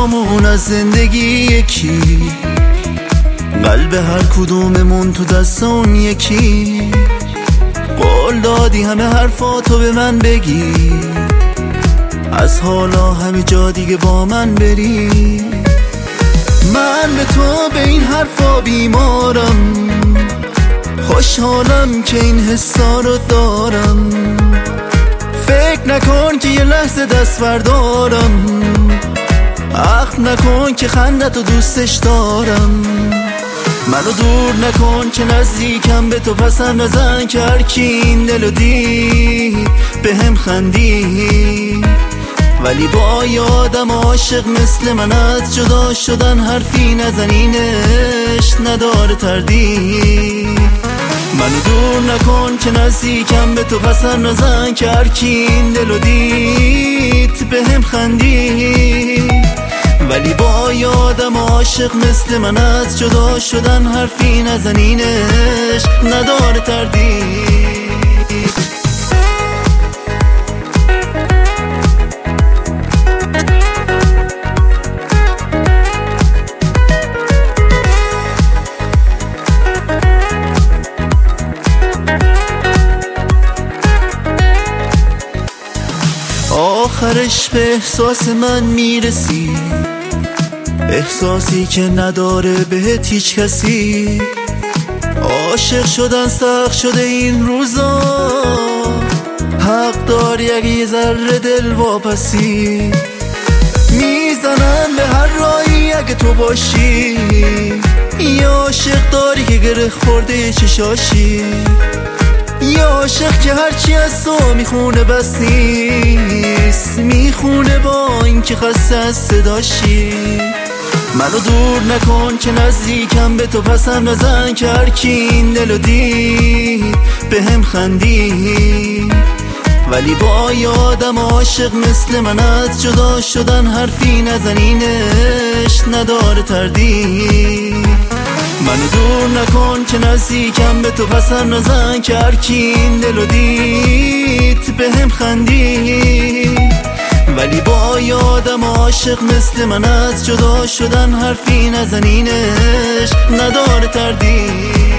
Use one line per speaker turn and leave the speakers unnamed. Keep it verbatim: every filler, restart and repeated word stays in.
حرفامون از زندگی یکی، قلب هر کدوممون تو دست اون یکی. قول دادی همه حرفاتو به من بگی، از حالا همه جا دیگه با من بری. من به تو به این حرفا بیمارم، خوشحالم که این حسا رو دارم. فکر نکن که یه لحظه دست بردارم، عقل نکن که خندتو دوستش دارم. منو دور نکن که نزدیکم به تو، پسم نزن که هر کی این دلو دید به هم خندید. ولی با یادم عاشق مثل من از جدا شدن حرفی نزنینش نداره تردید. منو دور نکن که نزدیکم به تو، پسم نزن که هر کی این دلو دید به هم خندید. ولی با یادم عاشق مثل من از جدا شدن حرفی نزنینش نداره تردید. آخرش به احساس من میرسی، احساسی که نداره بهت هیچ کسی. عاشق شدن سخت شده این روزا، حق داری اگه یه ذره دل واپسی. میزنن به هر راهی اگه تو باشی، یه عاشق داری که گره خورده چشاشی. یه عاشق که هرچی از تو میخونه بس نیست، میخونه با اینکه خسته از صداشی. منو دور نکن که نزدیکم به تو، پسم نزن که هر کی این دلو دید به هم خندید. ولی با یادم عاشق مثل من از جدا شدن حرفی نزنینش نداره تردید. منو دور نکن که نزدیکم به تو، پسم نزن که هر کی این دلو دید به هم خندید. ولی با یادم عاشق مثل من از جدا شدن حرفی نزنینش نداره تردید.